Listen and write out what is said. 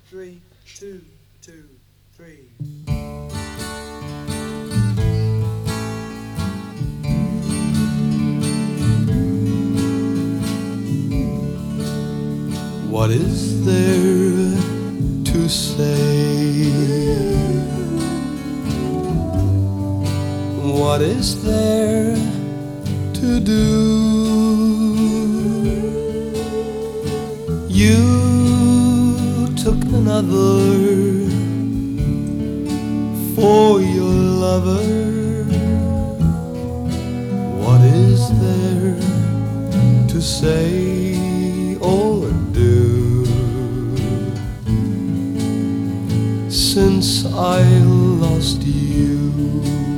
3, 2, 2, 3. What is there to say? What is there to do? You took another for your lover. What is there to say or do? Since I lost you,